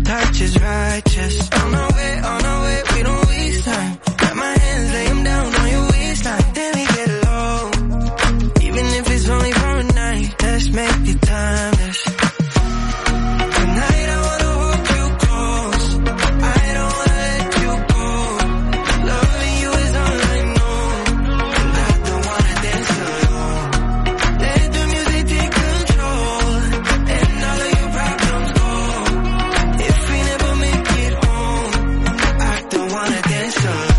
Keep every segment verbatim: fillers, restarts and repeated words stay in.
touch is righteous. On our way, on our way, we don't waste time. Got my hands, lay them down on your waistline. Then we get low, even if it's only for a night. Let's make it timeless. Tonight I wanna hold you close. I don't wanna let you go. Loving you is all I know, and I don't wanna dance alone. Let the music take control, and all of your problems go. If we never make it home, I don't wanna dance alone.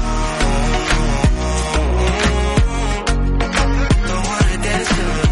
Don't wanna dance alone.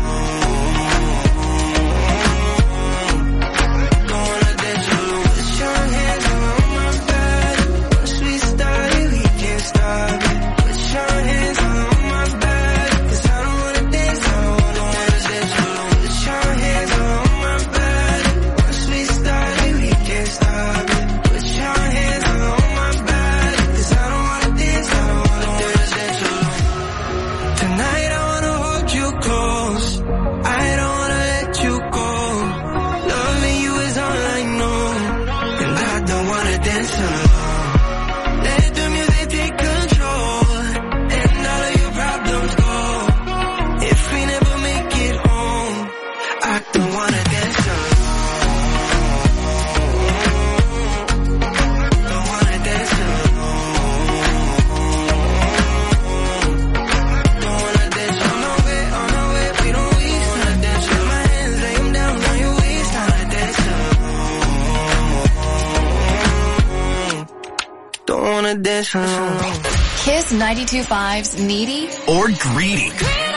Don't wanna dance alone. Put your hands around my body. Once we started, we can't stop it. Put your hands around my body, 'cause I don't wanna dance alone. Don't wanna dance alone. Put your hands around my body. Once we started, we can't stop it. Put your hands around my body, 'cause I don't wanna dance alone. Don't wanna dance alone. Tonight I wanna hold you close. I don't wanna let you go. Loving you is all I know, and I don't wanna dance alone. Let the music take control, and all of your problems go. If we never make it home, I don't wanna dance alone. Don't wanna dance alone. Don't wanna dance on our way, on our way, we don't waste time. Dance with my hands, lay them down on your waistline. Dance alone. Don't wanna dance alone. Kiss ninety-two point five's Needy or Greedy.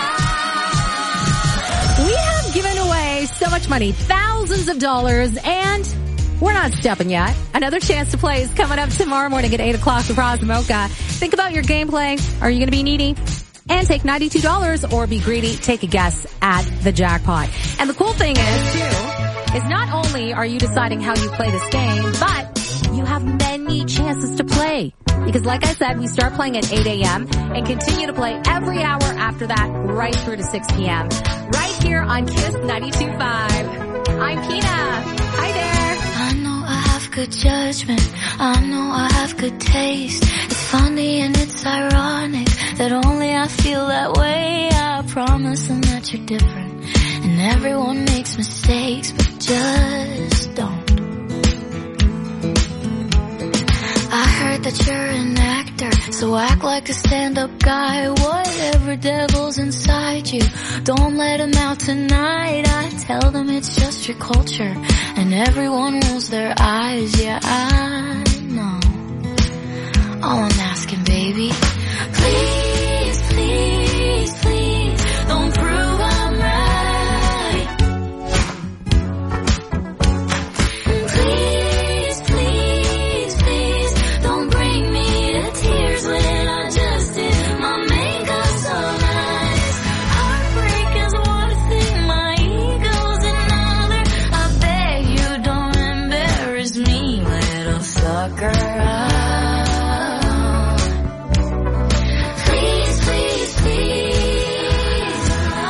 We have given away so much money, thousands of dollars, and we're not stopping yet. Another chance to play is coming up tomorrow morning at eight o'clock with Roz and Mocha. Think about your gameplay. Are you going to be needy? And take ninety-two dollars or be greedy. Take a guess at the jackpot. And the cool thing is, too, is not only are you deciding how you play this game, but you have many chances to play. Because like I said, we start playing at eight a.m. and continue to play every hour after that right through to six p.m. right here on Kiss ninety-two point five. I'm Pina. Hi there. I know I have good judgment. I know I have good taste. It's funny and it's ironic that only I feel that way. I promise them that you're different. And everyone makes mistakes, but just don't. I heard that you're an actor, so act like a stand-up guy. Whatever devil's inside you, don't let him out tonight. I tell them it's just your culture, and everyone rolls their eyes. Yeah, I know. All I'm asking, baby, please, please, please, don't prove I'm right. Please, please, please, don't bring me to tears when I just did my makeup so nice. Heartbreak is one thing, my ego's another. I beg you don't embarrass me, little sucker. Please, please, please.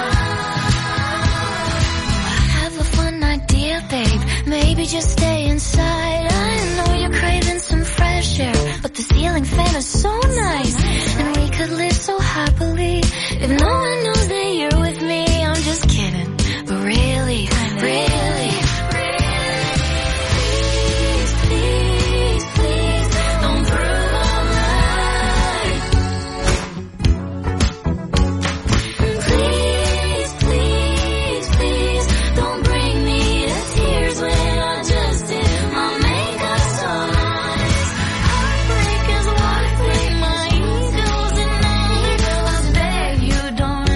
I have a fun idea, babe. Maybe just stay inside. I know you're craving some fresh air, but the ceiling fan is so nice, and we could live so happily if no one knows that you're with me. I'm just kidding, but really, really, please, please, please, don't prove I'm right. Please, please, please, don't bring me to tears when I just did my makeup so nice. Heartbreak is one thing, my ego's another. I beg you don't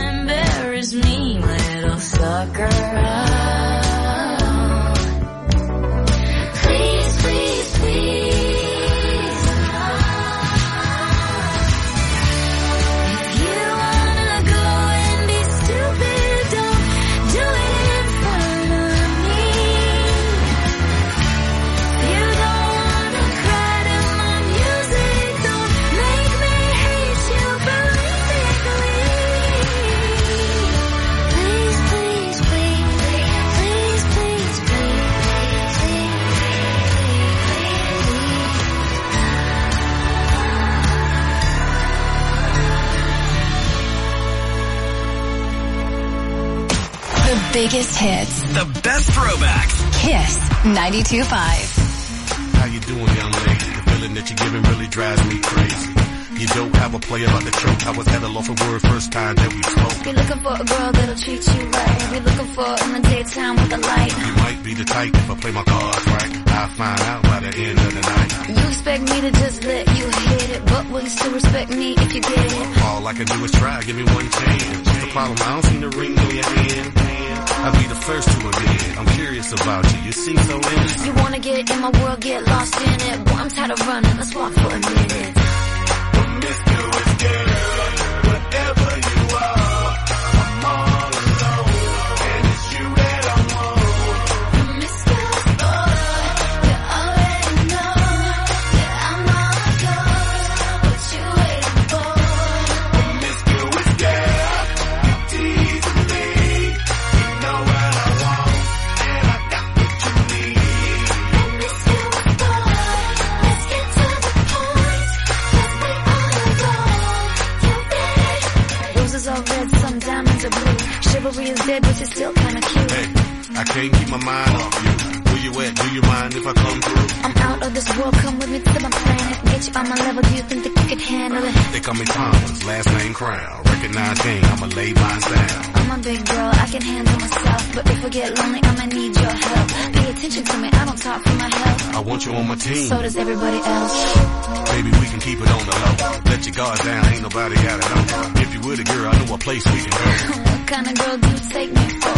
biggest hits. The best throwbacks. Kiss ninety-two point five. How you doing, young lady? The feeling that you're giving really drives me crazy. You don't have a play about the choke. I was at a loss for word first time that we spoke. Be looking for a girl that'll treat you right. Be looking for in the daytime with a light. You might be the type if I play my cards right. I'll find out by the end of the night. You expect me to just let you hit it, but will you still respect me if you get it? All I can do is try, give me one chance. What's the problem? I don't see the ring on your hand. I'll be the first to admit. I'm curious about you. You seem so innocent. You wanna get in my world, get lost in it. Boy, I'm tired of running. Let's walk for a minute. Promiscuous girl, whatever you are, I'm all alone, and it's you that I want. Promiscuous boy, you already know that I'm all yours. What you waiting for? Promiscuous girl, you tease me. You know what I want, and I got what you need. Promiscuous boy, let's get to the point. Let's be all alone. You ready? Roses are red, some diamonds are blue. Chivalry is dead, but you're still kinda cute. Hey, I can't keep my mind off you. Where you at? Do you mind if I come through? I'm out of this world, come with me to my planet. Get you on my level, do you think that you could handle it? They call me Thomas, last name Crown. Recognize game, I'ma lay mine down. I'm a big girl, I can handle myself. But if I get lonely, I'ma need your help. Pay attention to me, I don't talk for my health. I want you on my team. So does everybody else. Maybe we can keep it on the low. Let your guard down, ain't nobody got it on. If you were the girl, I know a place we can go. What kind of girl do you take me for?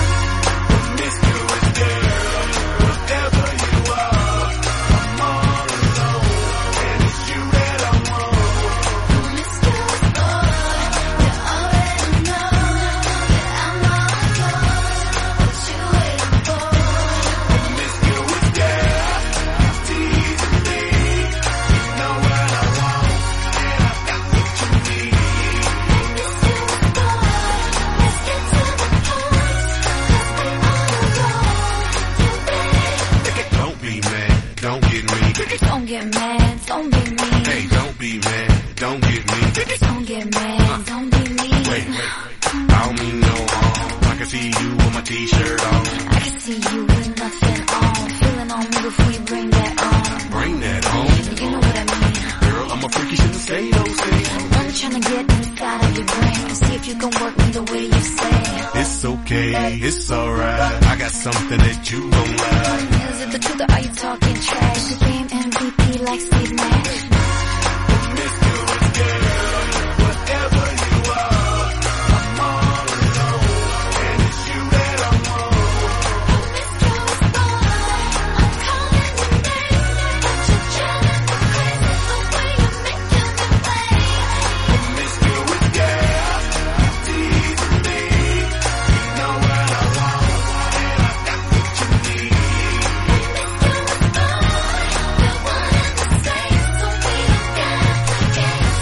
Promiscuous girl, whatever you are, I'm all alone, and it's you that I want. Promiscuous boy, you already know that I'm all yours. What you waiting for? Promiscuous girl, you tease me. You know what I want, and I got what you need. Promiscuous boy, let's get to the point. Let's be all alone. You ready? Don't be mad, don't get me. Don't get mad, don't be mean. Hey, don't be mad, don't get me. Don't get mad, don't be mean. Wait, wait, I don't mean no harm. I can see you with my t-shirt on. I can see you with nothing on. Feeling on me before you bring that on. Bring that home. You know what I mean. Girl, I'm a freak, you shouldn't say those things. I'm trying to get inside of your brain and see if you can work me the way you say. It's okay, it's alright. I got something that you gon' like. Is it the truth or are you talking trash? The game M V P like Steve Nash. Promiscuous girl, whatever you are, I'm all alone, and it's you that I want. Promiscuous boy, I'm calling your name, but you're driving me crazy the way you're making me wait. Promiscuous girl, you tease me. You know what I want, and I got what you need. Promiscuous boy, we're one and the same, so we don't gotta guess.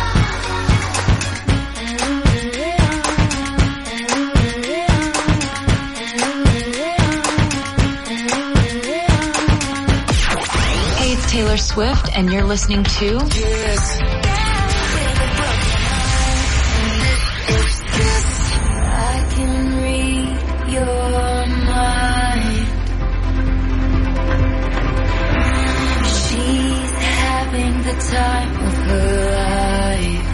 Hey, it's Taylor Swift, and you're listening to I can read your mind. She's having the time of her life.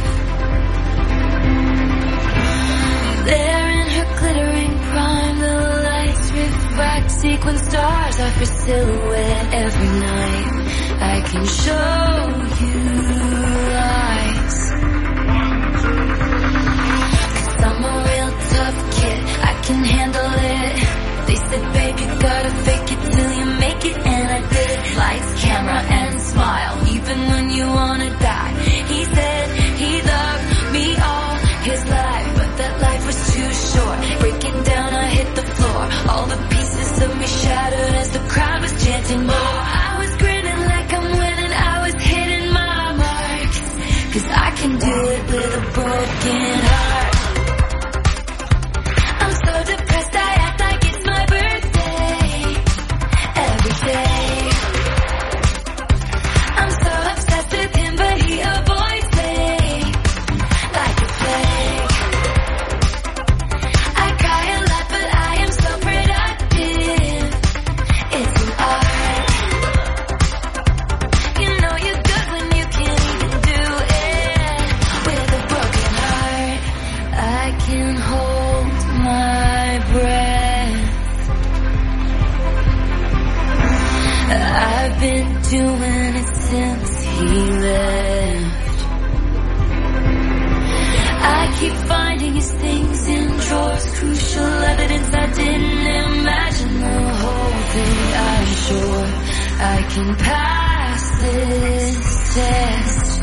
There in her glittering prime, the lights refract. Sequin stars are her silhouette every night. I can show you lies. I'm a real tough kid, I can handle it. They said, babe, you gotta fake it till you make it, and I did. Lights, camera, and smile, even when you wanna die. He said he loved me all his life, but that life was too short. Breaking down, I hit the floor. All the pieces of me shattered as the crowd was chanting more. I was grinning like I'm winning, I was hitting my marks. Cause I can do it with a broken heart. I'm so depressed, I act like it's my birthday every day. I'm so obsessed with him, but he avoids me like a plague. I cry a lot, but I I've been doing it since he left. I keep finding his things in drawers, crucial evidence I didn't imagine. The whole thing, I'm sure I can pass this test.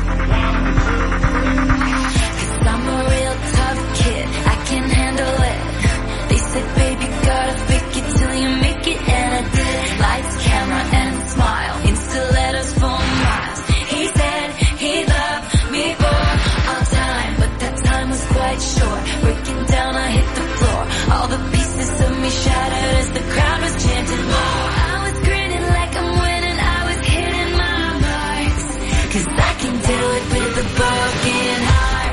Cause I'm a real tough kid, I can handle it. They said, baby, gotta fake it till you make it, and I did. Lights, camera, and smile, insta letters for miles. He said he loved me for all time, but that time was quite short. Breaking down, I hit the floor. All the pieces of me shattered as the crowd was chanting more. I was grinning like I'm winning, I was hitting my marks. Cause I can do it with a broken heart.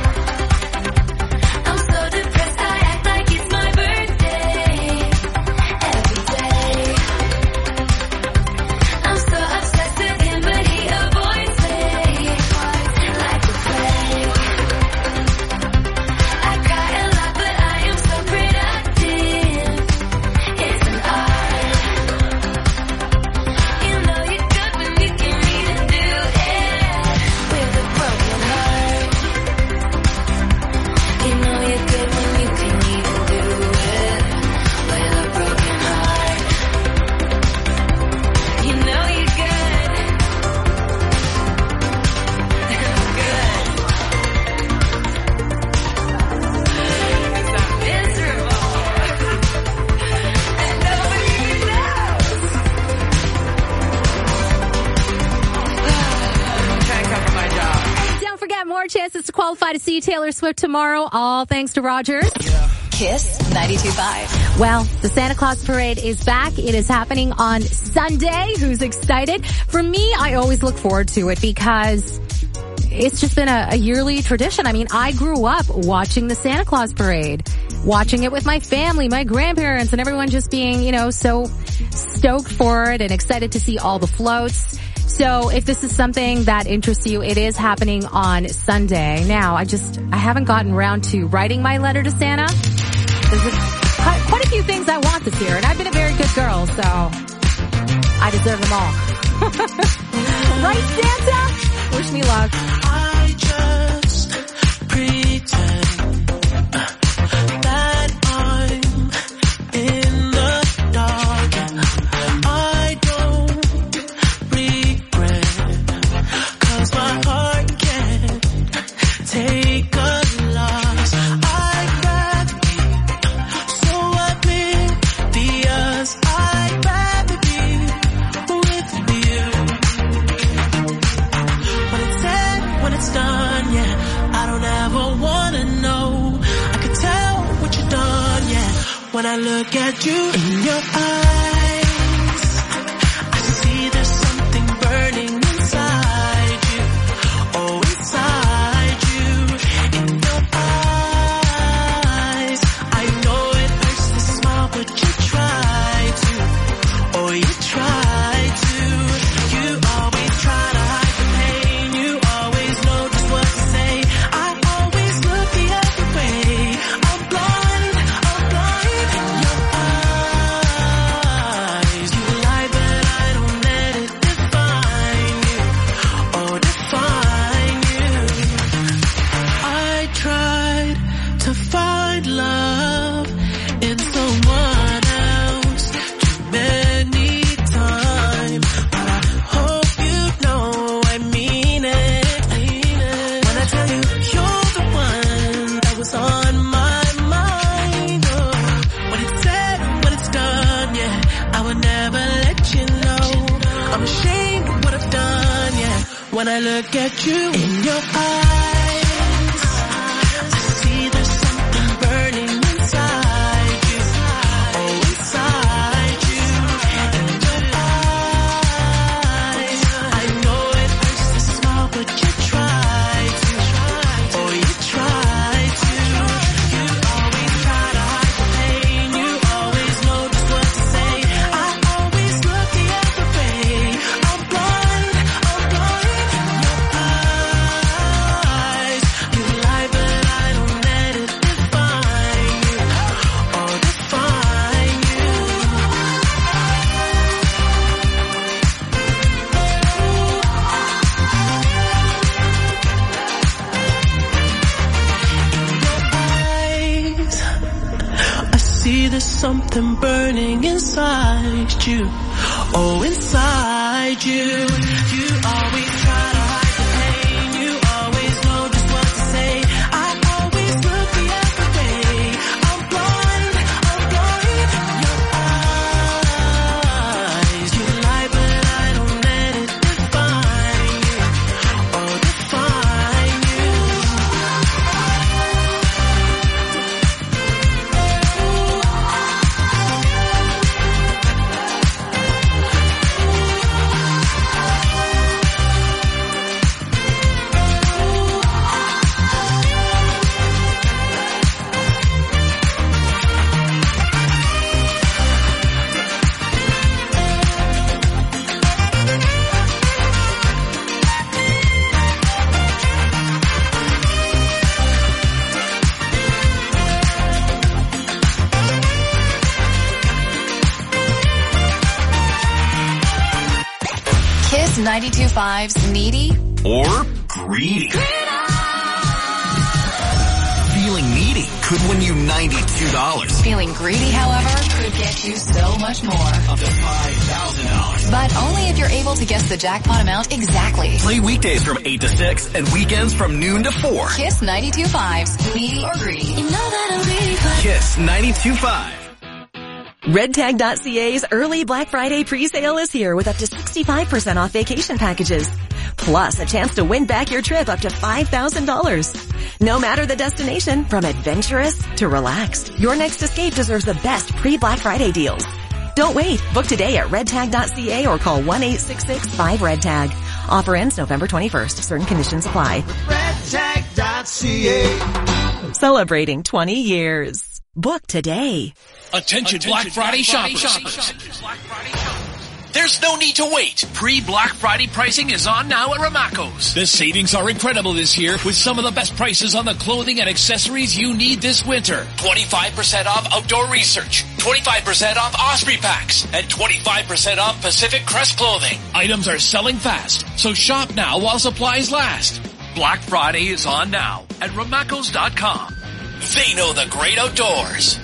I'm so depressed, I act like it's my birthday. Every day I'm so obsessed with him, but he avoids me like a plague. I cry a lot, but I am so productive. It's an art. You know you're good when you can even do it with a broken heart. You know you're good when you can even do it with a broken heart. You know you're good. Good. Cause I'm miserable. And nobody even knows. I'm trying to cover my job. Don't forget, more chances to qualify to see Taylor Swift tomorrow, all thanks to Rogers. Kiss ninety-two point five. Well, the Santa Claus Parade is back. It is happening on Sunday. Who's excited? For me, I always look forward to it because it's just been a, a yearly tradition. I mean, I grew up watching the Santa Claus Parade, watching it with my family, my grandparents, and everyone just being, you know, so stoked for it and excited to see all the floats. So if this is something that interests you, it is happening on Sunday. Now, I just, I haven't gotten around to writing my letter to Santa. There's a, quite, quite a few things I want this year, and I've been a very good girl, so I deserve them all. Right, Santa? Wish me luck. I just pretend uh, that I'm in the dark, and I don't regret, cause my heart can't take a loss. I'd rather be so oblivious, I'd rather be with you. When it's said, when it's done, yeah, I don't ever wanna know. I can tell what you've done, yeah, when I look at you in your eyes. I see there's something burning inside you, oh, inside you, in your eyes. I know it hurts to smile, but you try to, oh, you try to. You always try to hide the pain, you always know just what to say. I always look the other way. I'm blind, I'm blind in your eyes. You lie, but I don't let it define you, oh, define you. I tried to find love in someone else too many times, but I hope you know I mean it. When I tell you you're the one that was on my mind, oh, when it's said, when it's done, yeah, I would never let you know. I'm ashamed of what I've done, yeah, when I look at you in your eyes. I see there's something burning inside you, oh, inside you, in your eyes. I know it hurts to smile, but you try to, oh, you try to. You always try to hide the pain, you always know just what to say. I always look the other way. I'm blind, I'm blind in your eyes. something burning inside you. Oh, inside you. You always try to hide the pain. You always know just what to say. I always look the other way. I'm blind, I'm blind. Your eyes, you lie, but I don't let it define you. Oh, define you. Kiss ninety-two point five's Needy or Greedy. Feeling needy could win you ninety-two dollars. Feeling greedy, however, could get you so much more. Up to five thousand dollars. But only if you're able to guess the jackpot amount exactly. Play weekdays from eight to six and weekends from noon to four. Kiss ninety-two point five's Needy or Greedy. You know that I'm greedy, but Kiss ninety-two point five. red tag dot c a's early Black Friday pre-sale is here with up to sixty-five percent off vacation packages. Plus a chance to win back your trip up to five thousand dollars. No matter the destination, from adventurous to relaxed, your next escape deserves the best pre-Black Friday deals. Don't wait. Book today at red tag dot c a or call one eight six six five red tag. Offer ends November twenty-first. Certain conditions apply. red tag dot c a. Celebrating twenty years. Book today. Attention, Attention Black Friday, Black Friday shoppers. shoppers. There's no need to wait. Pre-Black Friday pricing is on now at Ramaco's. The savings are incredible this year with some of the best prices on the clothing and accessories you need this winter. twenty-five percent off outdoor research, twenty-five percent off Osprey packs, and twenty-five percent off Pacific Crest clothing. Items are selling fast, so shop now while supplies last. Black Friday is on now at Ramacos dot com. They know the great outdoors.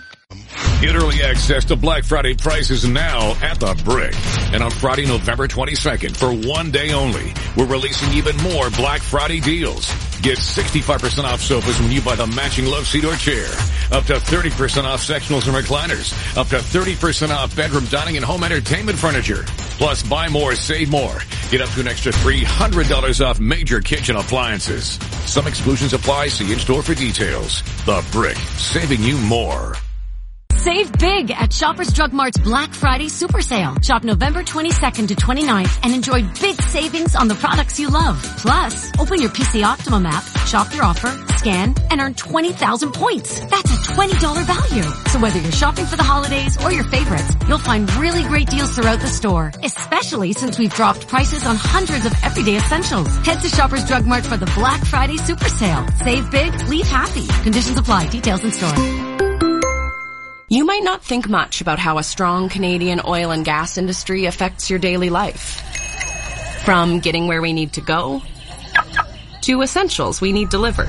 Get early access to Black Friday prices now at The Brick. And on Friday, November twenty-second, for one day only, we're releasing even more Black Friday deals. Get sixty-five percent off sofas when you buy the matching love seat or chair. Up to thirty percent off sectionals and recliners. Up to thirty percent off bedroom, dining, and home entertainment furniture. Plus, buy more, save more. Get up to an extra three hundred dollars off major kitchen appliances. Some exclusions apply. See in-store for details. The Brick, saving you more. Save big at Shoppers Drug Mart's Black Friday Super Sale. Shop November twenty-second to twenty-ninth and enjoy big savings on the products you love. Plus, open your P C Optimum app, shop your offer, scan, and earn twenty thousand points. That's a twenty dollars value. So whether you're shopping for the holidays or your favorites, you'll find really great deals throughout the store, especially since we've dropped prices on hundreds of everyday essentials. Head to Shoppers Drug Mart for the Black Friday Super Sale. Save big, leave happy. Conditions apply. Details in store. You might not think much about how a strong Canadian oil and gas industry affects your daily life. From getting where we need to go, to essentials we need delivered,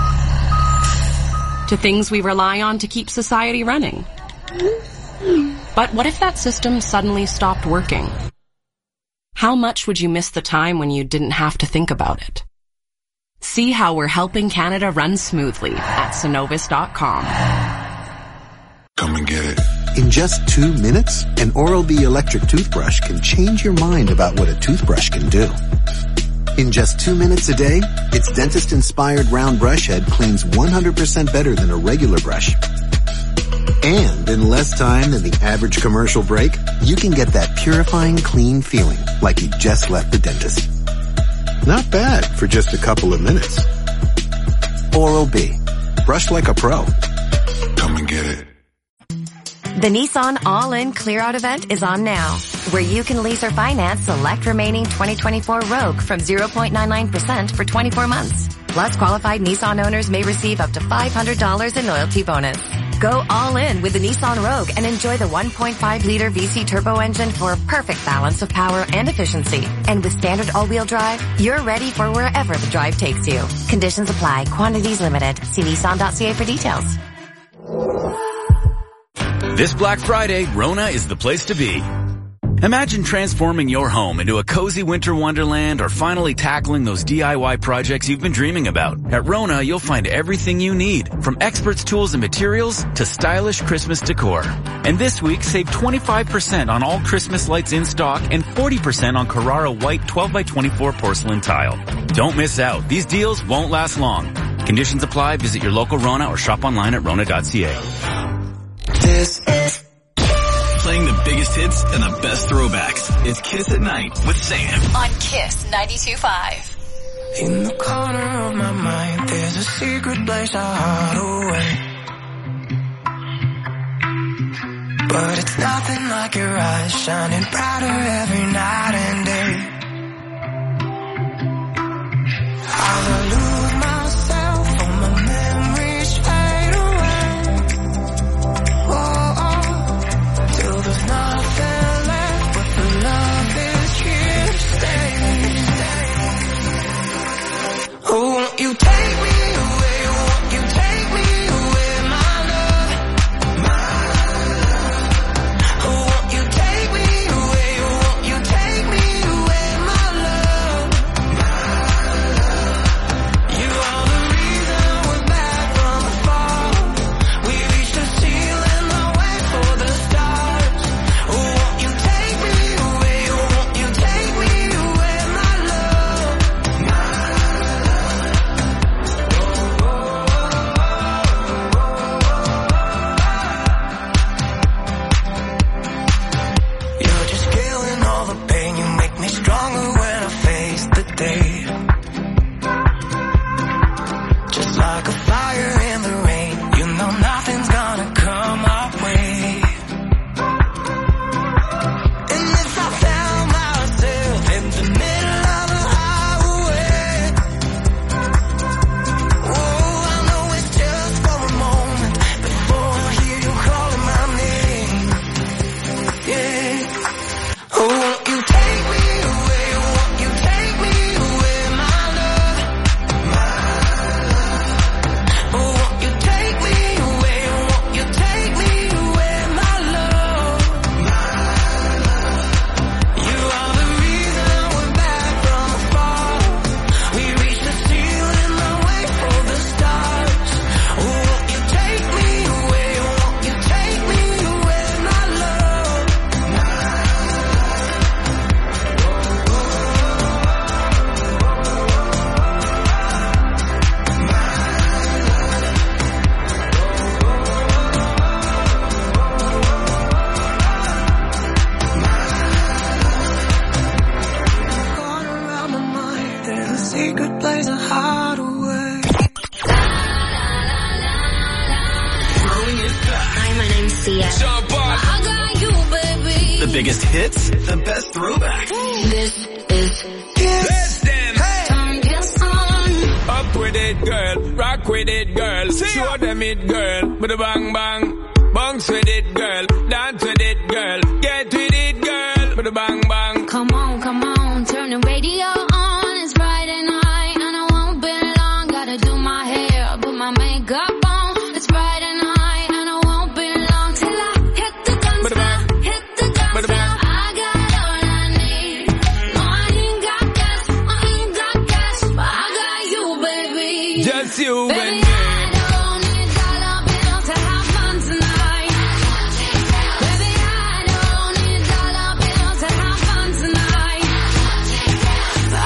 to things we rely on to keep society running. But what if that system suddenly stopped working? How much would you miss the time when you didn't have to think about it? See how we're helping Canada run smoothly at Cenovus dot com. Come and get it. In just two minutes, an Oral-B electric toothbrush can change your mind about what a toothbrush can do. In just two minutes a day, its dentist-inspired round brush head cleans one hundred percent better than a regular brush. And in less time than the average commercial break, you can get that purifying clean feeling like you just left the dentist. Not bad for just a couple of minutes. Oral-B. Brush like a pro. Come and get it. The Nissan All-In Clear-Out event is on now, where you can lease or finance select remaining twenty twenty-four Rogue from zero point nine nine percent for twenty-four months. Plus, qualified Nissan owners may receive up to five hundred dollars in loyalty bonus. Go all in with the Nissan Rogue and enjoy the one point five liter V C turbo engine for a perfect balance of power and efficiency. And with standard all-wheel drive, you're ready for wherever the drive takes you. Conditions apply. Quantities limited. See Nissan dot C A for details. This Black Friday, Rona is the place to be. Imagine transforming your home into a cozy winter wonderland or finally tackling those D I Y projects you've been dreaming about. At Rona, you'll find everything you need, from experts' tools and materials to stylish Christmas decor. And this week, save twenty-five percent on all Christmas lights in stock and forty percent on Carrara white twelve by twenty-four porcelain tile. Don't miss out. These deals won't last long. Conditions apply. Visit your local Rona or shop online at rona dot c a. This is playing the biggest hits and the best throwbacks. It's Kiss at Night with Sam. On Kiss ninety-two point five. in the corner of my mind. There's a secret place I hide away, but it's nothing like your eyes shining brighter every night and day. As I lose myself, all my memories fade away. Oh, oh, till there's nothing left but the love is here to stay. Oh, won't you take me away? Won't you take me away, my love? My love. Oh, won't you take me away? Won't you take me away, my love? You are the reason we're back from the fall. We reached the ceiling, the way for the stars. Oh, won't you take me away? Won't you take me away, my love? You're just killing all the pain. You make me stronger when I face the day. Just like a fire in the rain, you know nothing's gonna come our way. And if I found myself in the middle of a highway, oh, I know it's just for a moment before I hear you calling my name. Yeah. Oh, won't you take me away? Won't you take me away, my love? My love. Oh, won't you take me away? Won't you take me away, my love? My love. You are the reason we're back from the fall. We reached the ceiling, the way for the stars. Oh, won't you take me away? Won't you take me away, my love? Gone around my mind. There's a secret place I hide away. Hi, my name's Sia. I got you, baby. The biggest hits, the best throwbacks. This is Let's dance. Tom Gibson. Up with it, girl. Rock with it, girl. Show them it, girl. With a bang bang. Bounce with it, girl. Dance with it, girl. Get with it, girl. With a bang bang. Come on, come on, turn the radio on. It's Friday night and I won't be long. Gotta do my hair, put my makeup on. It's Friday night and I won't be long till I hit the dance floor, hit the dance floor. I got all I need. No, I ain't got gas, I ain't got cash, but I got you, baby. Just you Baby, and me. I don't need dollar bills to have fun tonight. Baby, I don't need dollar bills to have fun tonight.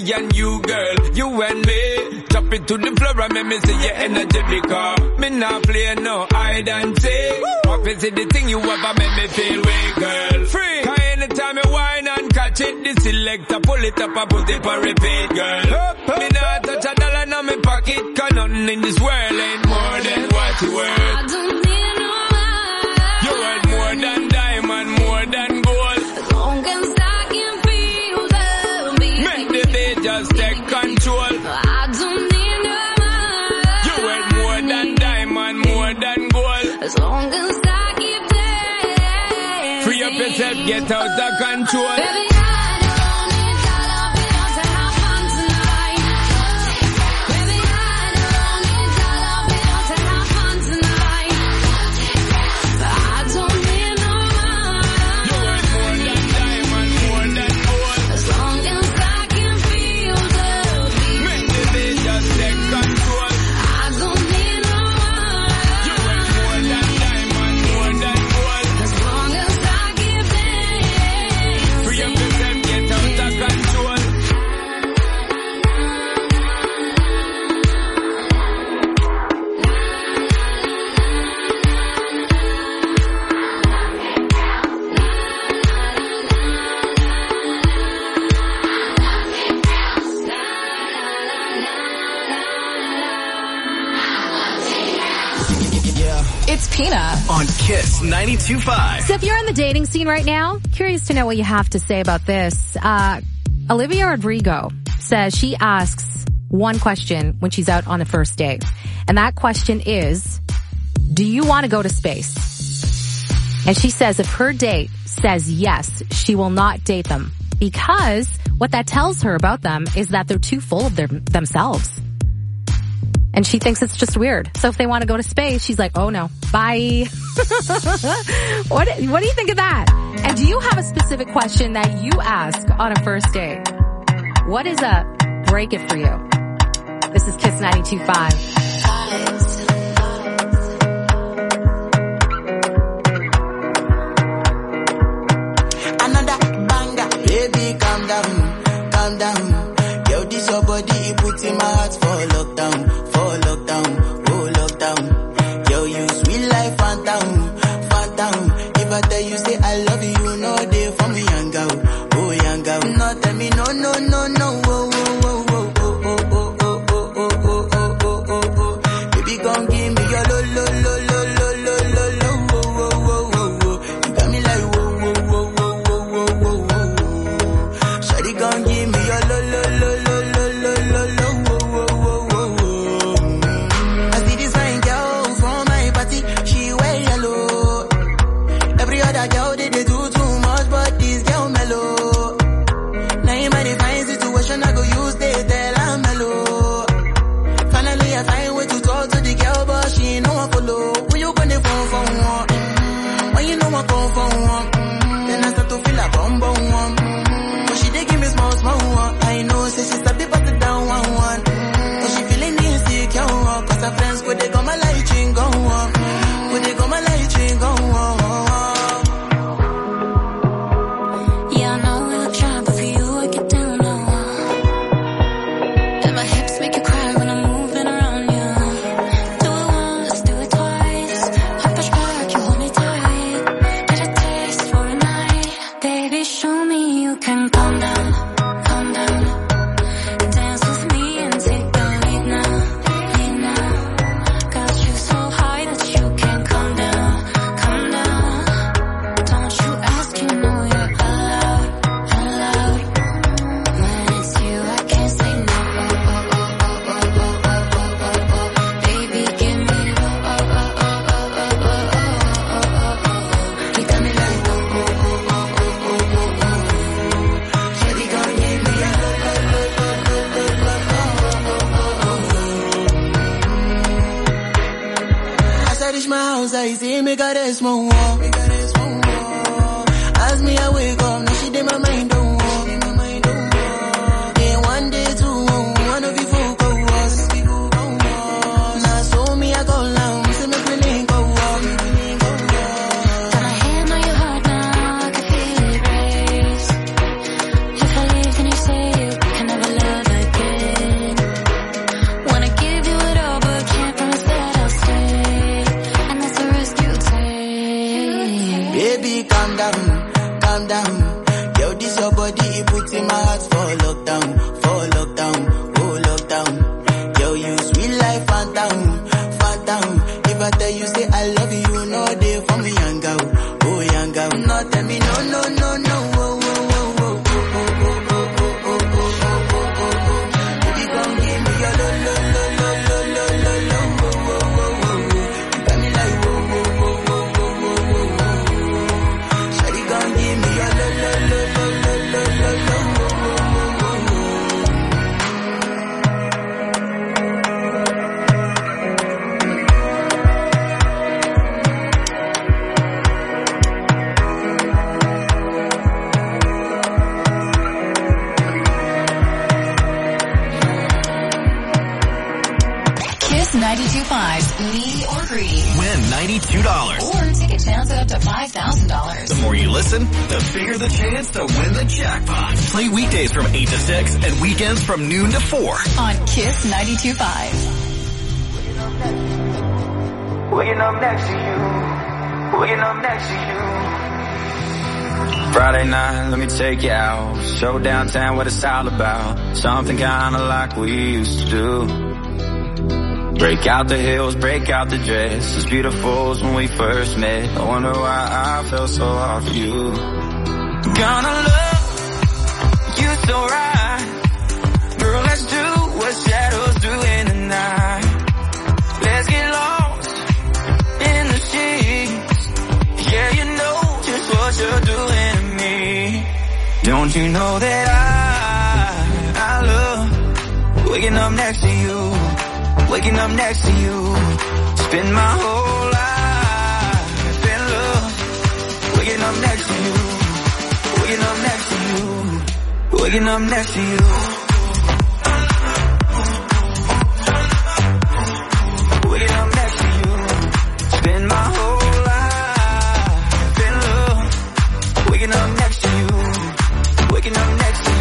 and you, girl, you and me. Drop it to the floor and make me see your energy because me not play no hide and seek. What is it the thing you ever make me feel way, girl? Free. Cause anytime you whine and catch it, the selector pull it up and put it for repeat, girl. Up, up, me not touch a dollar in my pocket, cause nothing in this world ain't more than what you worth. I don't need no life. You worth more than diamond, more than gold. As long as I can feel the beat. Make the beat just take control. I don't need no life. You worth more than diamond, more than gold. As long as I keep dancing. Free up yourself, get out of control. Baby, I don't need dollar bills to have fun tonight. Baby, I don't need dollar bills to have fun tonight. I don't need no money. You worth more than diamond, more than gold. As long as I can feel the beat. Make the beat just take control. I don't need no money. You worth more than diamond, more than gold. As long as I keep dancing. Free up yourself, get out of control. It's Pina. On Kiss ninety-two point five. So if you're in the dating scene right now, curious to know what you have to say about this. Uh, Olivia Rodrigo says she asks one question when she's out on a first date. And that question is, do you want to go to space? And she says if her date says yes, she will not date them. Because what that tells her about them is that they're too full of their, themselves. And she thinks it's just weird. So if they want to go to space, she's like, oh no, bye. What, what do you think of that? And do you have a specific question that you ask on a first date? What is a break it for you? This is Kiss ninety-two point five. Another banger, baby, calm down, calm down. Yo, this your body, it puts in my heart for lockdown, for lockdown, oh lockdown. Yo, you sweet life, phantom, phantom. If I tell you say I love you, you know they for me, young girl, oh young girl. No, tell me no, no, no, no, oh, oh, oh, oh, oh, oh, oh, oh, oh, oh, oh, oh, oh, oh, oh. Baby, come give me your lo, lo, lo, lo, lo, lo, lo, lo, oh, oh, oh, oh, oh. You got me like whoa, whoa, whoa, whoa, whoa, whoa, whoa, whoa. Shawty, come give me your lo, lo, lo, lo, lo, lo, lo, lo, whoa, whoa, whoa, whoa, whoa. I see this fine girl from my party, she wear yellow. Every other girl they, they do too much, but this girl mellow. Now in my divine situation, I go use they tell I'm mellow. Finally, I find way to talk to the girl, but she ain't no one follow. When you gonna phone for one? When you know I come for one? Then I start to feel a bum bum one. But she dey give me small small one. I know, say she start to pass it down one one. But she feeling insecure, cause her friends go they go my light ring go on. Go they go my light ring go on. Yeah, I know we look shy, but for you I get down low. And my hips make you cry when I'm moving around you. Do it once, do it twice. I push back, you hold me tight. Get a taste for a night. Baby, show me you can calm down, calm down. Dance with me and take the lead now, lead now. Got you so high that you can't calm down, calm down. Don't you ask, you know you're allowed, allowed. When it's you, I can't say no. Oh, oh, oh, oh, oh, oh, oh, oh, oh, oh. Baby, give me oh, oh, oh, oh, oh, oh, oh, oh, oh, oh, oh. You got me like oh, oh, oh, oh, oh, oh, oh, oh. Shawty gon' give me a lo, lo, lo, lo, lo, lo, lo, oh, oh, oh. As I reach my house, I see me got a small wall. As me I wake up, now she did my mind don't walk. Then one day two, one of you folk go was. Now so me I go down, see me feeling go walk. Got my hand on your heart now, I can feel it race. If I leave, then you say you can never love put in my heart for lockdown, for lockdown, oh lockdown. Yo, you sweet life, phantom, phantom. If I tell you say I love you, you know they for me young girl, oh young girl. No tell me no, no, no, no, oh, oh, oh, oh, oh, oh, oh, oh, oh, oh, oh, oh, oh. Baby, come give me your lo, lo, lo, lo, lo, lo, lo, lo, oh, oh, oh, oh, oh. You got me like oh, oh, oh, oh, oh, oh, oh, oh. Shawty, come give me your lo, lo, lo, lo, lo, lo, lo, lo, oh, oh, oh, oh, oh. Kiss ninety-two point five's Needy or Greedy. Win ninety-two dollars. Or take a chance at up to five thousand dollars. The more you listen, the bigger the chance to win the jackpot. Play weekdays from eight to six and weekends from noon to four. On Kiss ninety-two point five. Waking up next to you. Waking up next to you. Friday night, let me take you out. Show downtown what it's all about. Something kinda like we used to do. Break out the heels, break out the dress. As beautiful as when we first met. I wonder why I felt so hard for you. Gonna love you so right. Girl, let's do what shadows do in the night. Let's get lost in the sheets. Yeah, you know just what you're doing to me. Don't you know that I, I love waking up next to you. Waking up next to you. Spend my whole life in love. Waking up next to you. Waking up next to you. Waking up next to you. Waking up next to you. Spend my whole life in love. Waking up next to you. Waking up next to you.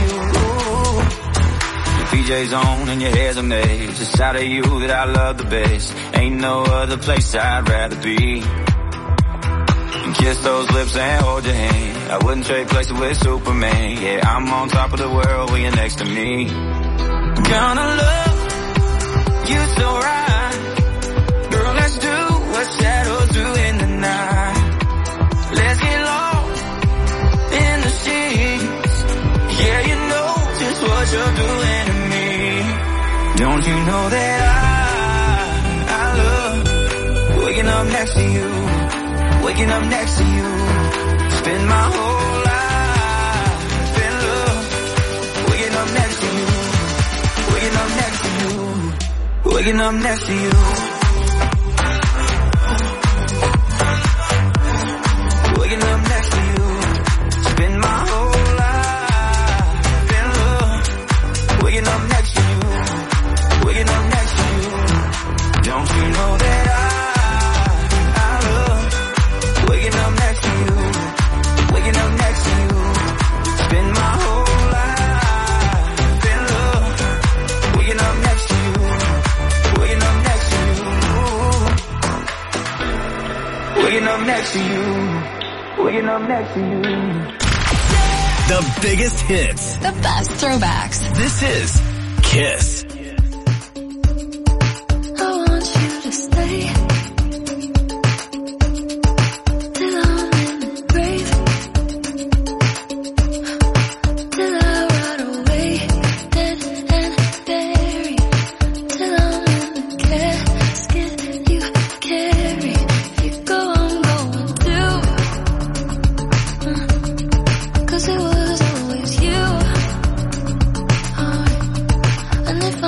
P J's on and your hair's a maze. It's out of you that I love the best. Ain't no other place I'd rather be. And kiss those lips and hold your hand. I wouldn't trade places with Superman. Yeah, I'm on top of the world when you're next to me. Gonna love you so right. Girl, let's do what shadows do in the night. Let's get lost in the sheets. Yeah, you know just what you're doing to me. Don't you know that I, I love waking up next to you, waking up next to you. Spend my whole life in love. Waking up next to you, waking up next to you, waking up next to you. Waking up next to you. Spend my whole life in love. Waking up next to you. Waking up next to you. Don't you know that I, I love waking up next to you. Waking up next to you. Spend my whole life in love. Waking up next to you. Waking up next to you. Waking up next to you. Waking up next to you. The biggest hits. The best throwbacks. This is Kiss. I want you to stay till I'm in the grave, till I rot away, dead and buried, till I'm in the casket you carry. If you go, I'm going too, uh, 'cause it was always you. Uh, and if I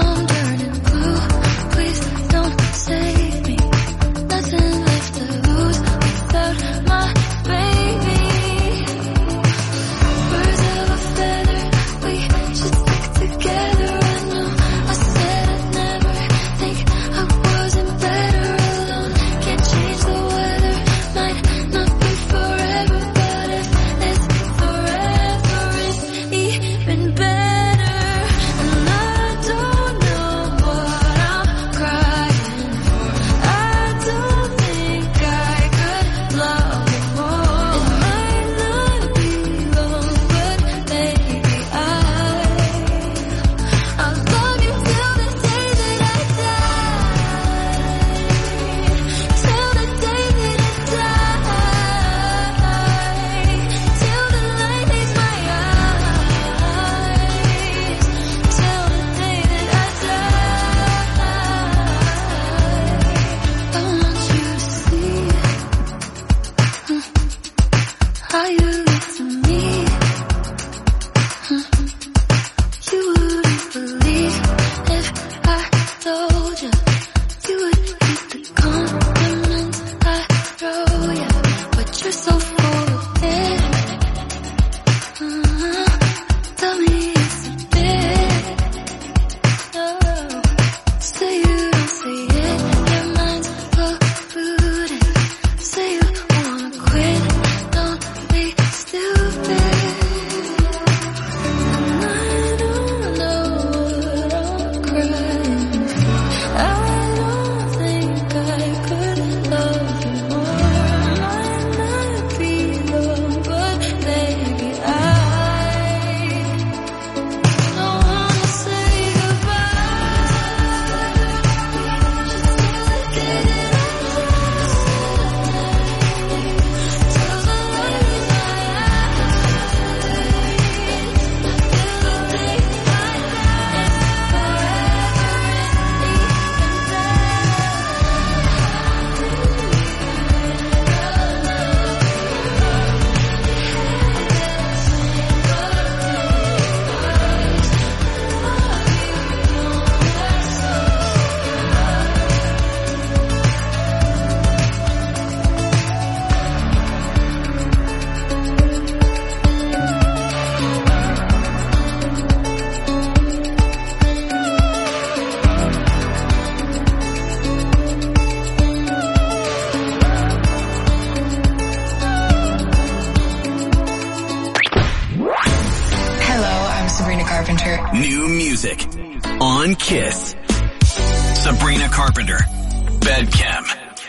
Carpenter. New music on Kiss. Sabrina Carpenter, Bedchem.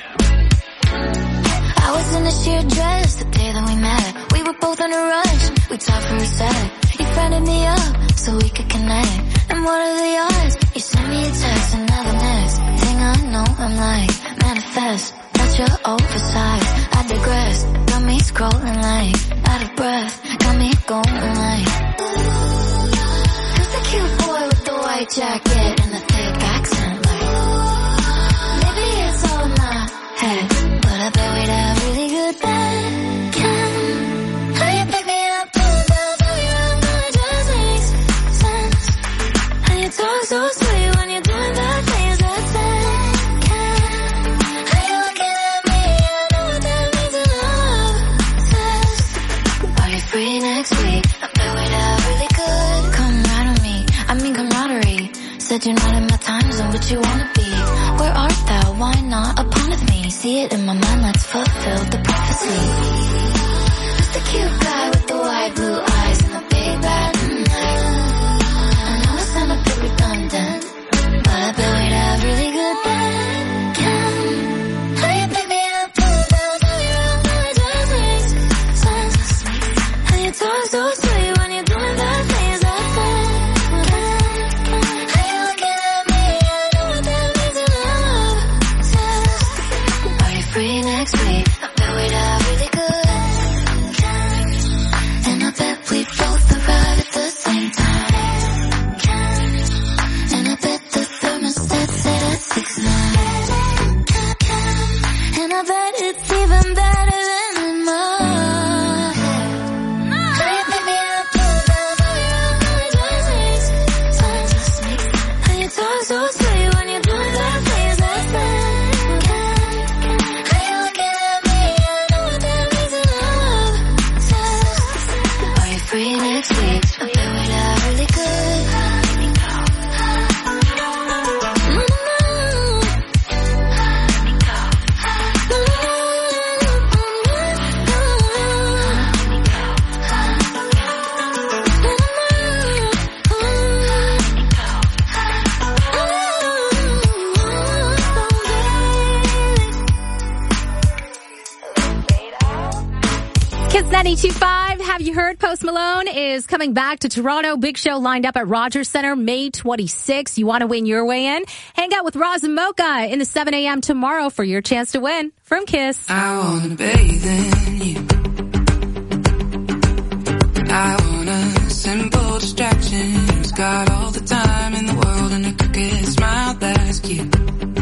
I was in a sheer dress the day that we met. We were both in a rush. We talked for a sec. You friended me up so we could connect. And what are the odds? You sent me a text and now the next thing I know I'm like, manifest. That's your oversized. I digress. Got me scrolling like, out of breath. Got me going like, who's the cute boy with the white jacket and the thick accent? Like, maybe it's all in my head. I bet we'd have really good then. Can how you pick me up, pull down, throw you around, now it just makes sense. And you talk so sweet when you're doing bad things that sense. Can how you looking at me? I know what that means in love test. Are you free next week? I bet we'd have really good camaraderie. I mean camaraderie. Said you're not in my time zone, but you wanna be. Where art thou? Why not upon of me? See it in my mind, let's fulfill the prophecy. Who's the cute guy with the wide blue eyes and the big bad night? I know it sound a bit redundant, but I bet we'd have really good then. Can how you pick me up, pull down, throw you around, now it just makes sense. And you talk so sweet when you're doing bad things that sense. How you looking at me? I know what that means in love test. Are you free next week? I bet we'd have really good. And I bet we both arrive at the same time. And I bet the thermostat set at six nine. And I bet it's even better than in my head. How you pick me up, pull down, throw you around, now it just makes sense. And you talk so sweet when you're doing bad things that sense. How you looking at me? I know what that means in love test. Are you free next week? I bet we'd have really good. Kiss ninety-two point five. Have you heard Post Malone is coming back to Toronto? Big show lined up at Rogers Centre May twenty-sixth. You want to win your way in? Hang out with Roz and Mocha in the seven a.m. tomorrow for your chance to win from Kiss. I wanna bathe in you. I want a simple distraction who's got all the time in the world and a crooked smile that's cute.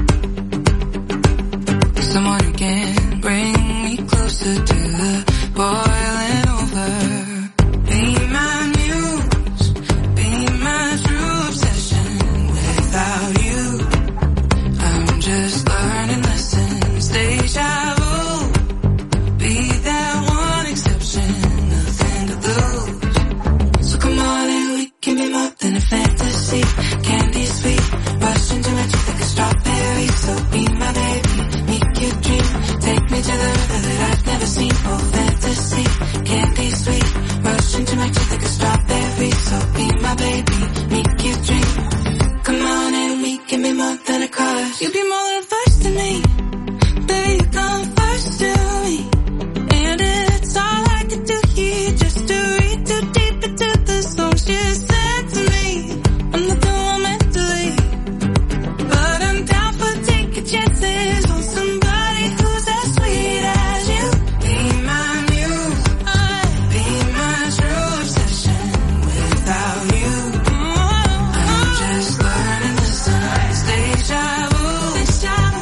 Someone who can bring me closer to the boiling over. Be my muse, be my true obsession. Without you, I'm just learning lessons. Deja vu, be that one exception. Nothing to lose. So come on and we can be more than a fantasy. Candy sweet, rush into my teeth like a strawberry. So be my baby, make your dream. Take me to the river that I've never seen. Oh, fantasy, candy sweet, rush into my teeth like a strawberry. So be my baby, make your dream. Come on and we can be more than a crush. You be more than first to me, baby, come first to me. And it's all I could do here, just to read too deep into the songs you said to me. I'm not the one meant to leave, but I'm down for taking chances on somebody who's as sweet as you. Be my muse, be my true obsession. Without you, I'm just learning lessons. Deja vu, deja vu.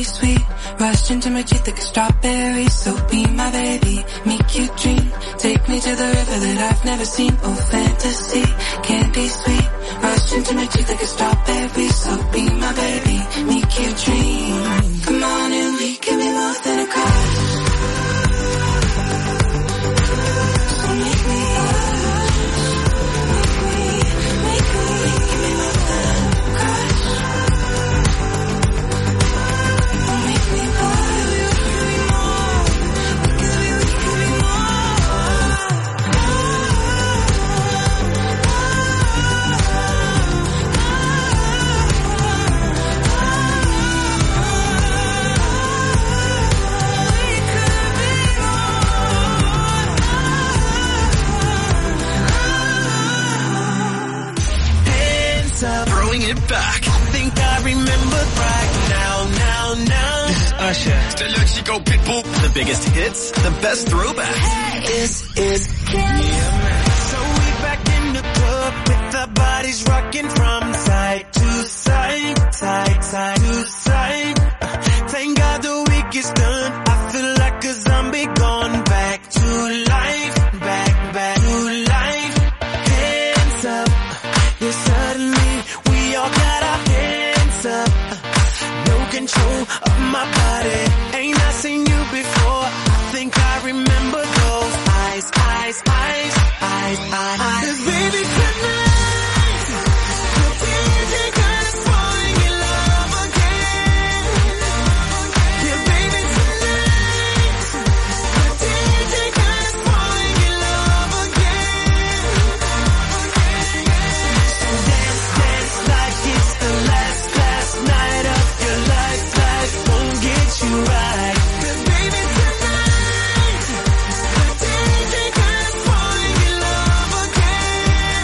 sweet. Rush into my teeth like a strawberry. So be my baby, make you dream. Take me to the river that I've never seen. Oh, fantasy, candy sweet. Rush into my teeth like a strawberry. So be my baby, make you dream. Come on and we give me more than a crush. So make me It back. I think I remember right now, now, now. This is Usher. Still let you go, Pitbull. The biggest hits, the best throwbacks. Hey, this is Kiss. Yeah, man. So we back in the club with our bodies rocking from side to side, side, side to side. Uh, thank God the week is done. I feel like a zombie gone back to life, back, back to life. Hands up. Yeah, suddenly we all got our hands up. No control of my body. Ain't I seen you before? I think I remember those eyes, eyes, eyes, eyes, eyes. 'Cause baby tonight, the D J got us falling in love again. Yeah, baby tonight, the D J got us falling in love again. So dance, dance like it's the last, last night of your life. Life won't get you right. 'Cause baby tonight, the D J got us falling in love again.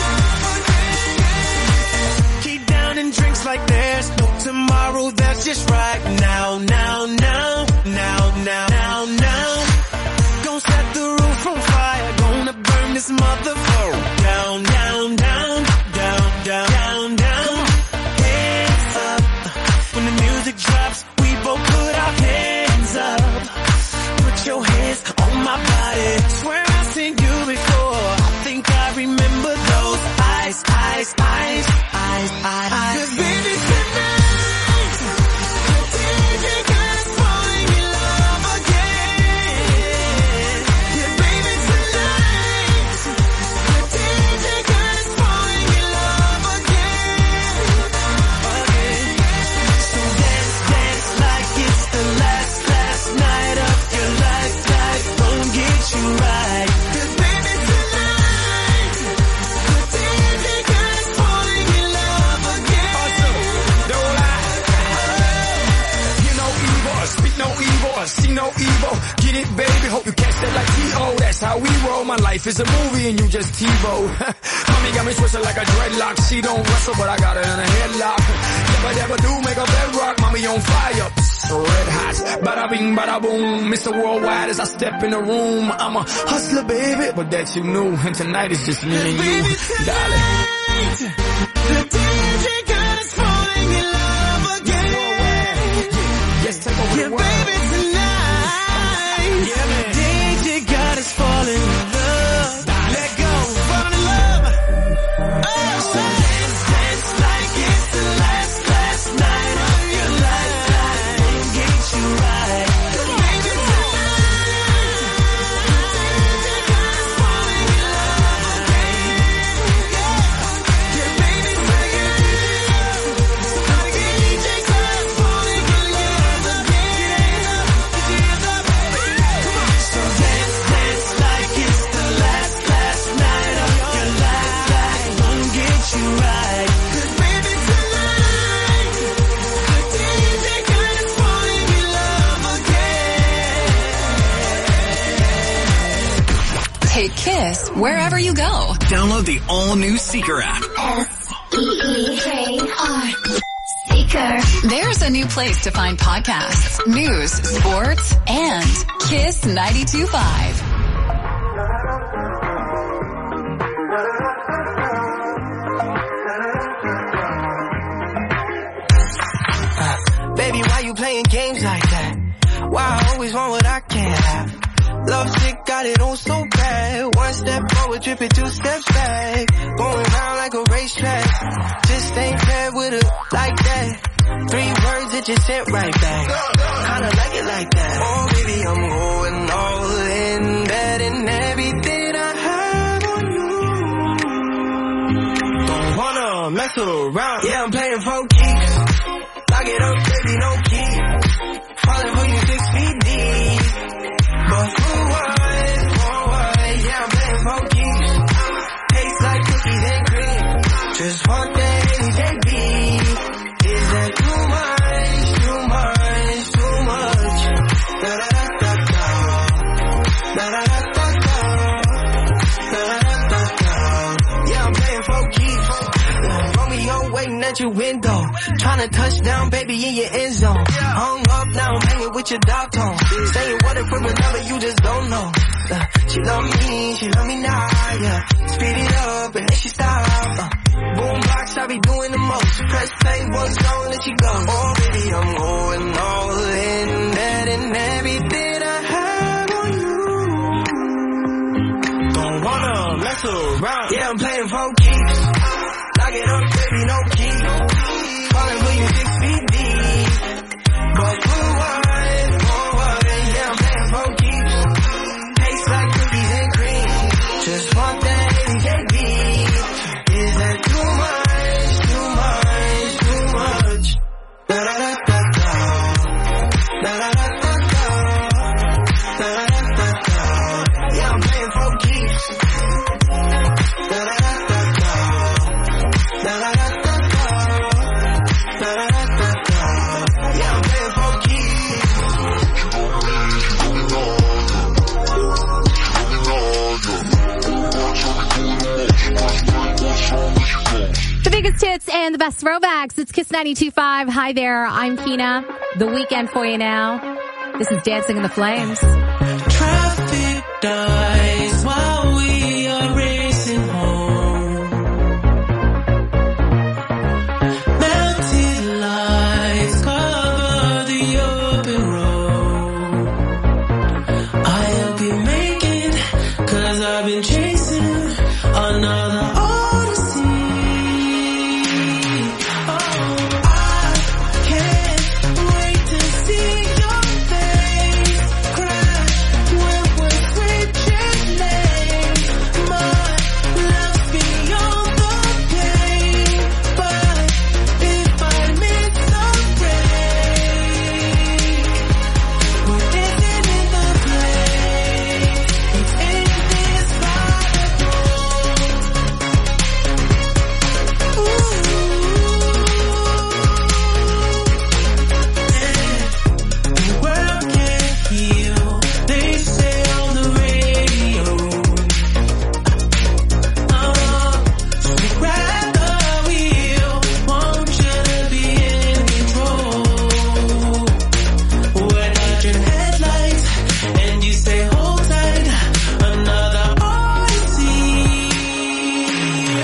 Keep down and drinks like there's no tomorrow. That's just right now, now, now, now, now, now, now. Gonna set the roof on fire. Gonna burn this motherfucker down, down, down, down, down, down, down. Hands up. When the music drops, we both put our hands up. Put your hands on my body. Swear I've seen you before. I think I remember those eyes, eyes, eyes, eyes, eyes. 'Cause baby tonight, the D J got us falling in love again. Yeah, baby tonight, the D J got us falling in love again. Again. So dance, dance like it's the last, last night of your life. Life won't get you right. 'Cause baby tonight, the D J got us falling in love again. Don't lie. You know evil, speak no evil, see no evil. Get it, baby, hope you catch that like T O. That's how we roll. My life is a movie and you just TiVo. Mommy got me twisted like a dreadlock. She don't wrestle, but I got her in a headlock. Never, never do make a bedrock. Mommy on fire, red hot. Bada bing, bada boom. Mister Worldwide as I step in the room. I'm a hustler, baby, but that you knew. And tonight is just me and you, darling. The D J got us falling in love again. Yes, take over Yeah, the world. baby tonight, Yeah, man. D J got us falling in love. Let go, fall in love. Oh, so dance, dance like it's the last, last night of your life. Life won't get you right. 'Cause baby tonight, the D J got us falling in love again. Yeah, baby tonight, the D J got us falling in love again. So dance, dance like it's the last, last night of your life. Life won't get you right. 'Cause baby tonight, the D J got us falling in love again. Take Kiss wherever you go. Download the all-new Seeker app. S E E K R. Seeker. There's a new place to find podcasts, news, sports, and Kiss ninety-two point five. Baby, why you playing games like that. Why I always want what I can't have. Love sick, got it on so bad. One step forward, tripping two steps back. Going round like a racetrack. Just ain't fair with it like that. Three words that you sent right back. Kinda like it like that. Oh baby, I'm going all in. Betting everything I have on you. Don't wanna mess around. Yeah, I'm playing for keeps. Lock it up, baby, no key. Falling for you six feet deep. But for what, for what? Yeah, I'm playing for keeps. Tastes like cookies and cream. Just want that A J B. Is that too much, too much, too much? Da da da da da. Da da da da da. Da da da da da. Yeah, I'm playing for keeps. Romeo waiting at your window. Tryna touch down, baby, in your end zone. Hung up, now I'm hanging with your dog tone. Saying what if from another you just don't know. Uh, she love me, she love me now, yeah. Speed it up and then she stop. Uh, boombox, I be doing the most. Press play, one song, let you go. Oh baby, I'm going all in. That and everything I have on you. Don't wanna mess around. Yeah, I'm playing for keeps. Lock it up, baby, no key. Falling for you six feet deep. But for what, for what? Yeah, I'm playing for keeps. Tastes like cookies and cream. Just want that A J B. Is that too much, too much, too much? Da da da da da. Da da da da da. Da da da da da. Yeah, I'm playing for keeps. Da da da da da. Da da da da da. Da da da da da. Yeah, I'm playing for keeps. The biggest hits and the best throwbacks. It's Kiss ninety-two point five. Hi there, I'm Kina. The weekend for you now. This is Dancing in the Flames. Traffic dies while we are racing home. Melted lights cover the open road. I hope you make it, cause I've been chasing another odyssey. Oh, I can't wait to see your face crash when we're switching lanes. My love's beyond the pain, but if I miss the break, we're dancing in the place. It's indescribable. Ooh, the world can't heal, they say on the radio. Uh, so grab the wheel, want you to be in control. We're dodging headlights, and you say hold tight, another odyssey. I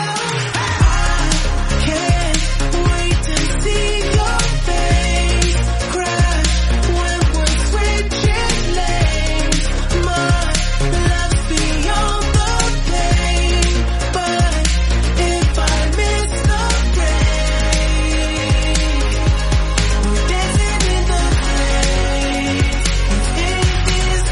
can't wait to see your face crash when we're switching lanes. My love's beyond the pain, but if I miss the break, we're dancing in the place. It's